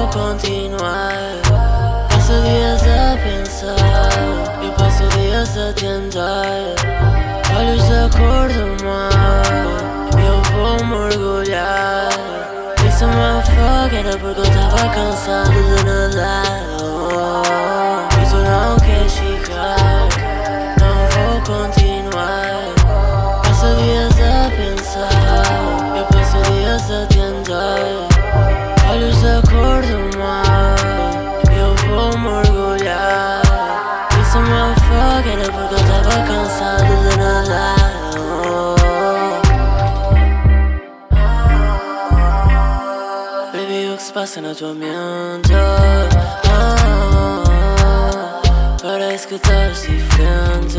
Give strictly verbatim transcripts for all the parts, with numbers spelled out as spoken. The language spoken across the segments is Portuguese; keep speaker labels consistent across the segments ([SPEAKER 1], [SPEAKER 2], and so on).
[SPEAKER 1] vou continuar. Passo dias a pensar, eu passo dias a tentar. Olhos da cor do mar, eu vou mergulhar. Disse-me fuck, era porque eu tava cansado de nadar. oh, E tu não queres ficar, não vou continuar. Passo dias a pensar, eu passo dias a tentar. Olhos da cor do mar, eu vou mergulhar. Disse-me fuck, era porque eu tava cansado de nadar. Baby, o que se passa na tua mente? ah, Parece que estás diferente.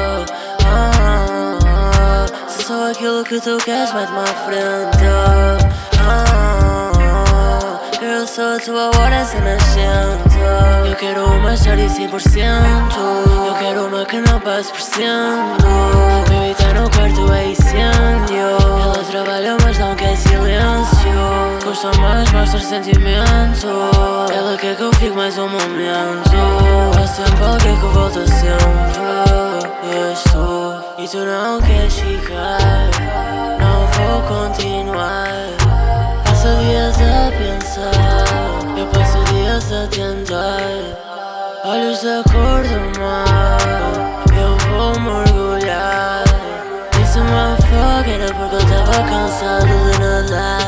[SPEAKER 1] ah, Se só aquilo que tu queres mete-me à frente. ah, Girl, sou a tua hora sem nascente. Eu quero uma história cem por cento. Eu quero uma que não passe por cento. Baby, tá no quarto é incêndio. Ela trabalha mas não quer silêncio. Custa mais mostra sentimento. Ela quer que eu fique mais um momento. Há sempre alguém que volta sempre. E és tu, e tu não queres ficar. Não vou continuar. Passo dias a pensar, eu passo dias a tentar. Olhos da cor do mar, eu vou mergulhar. Disse-me fuck, era porque eu tava cansado de nadar.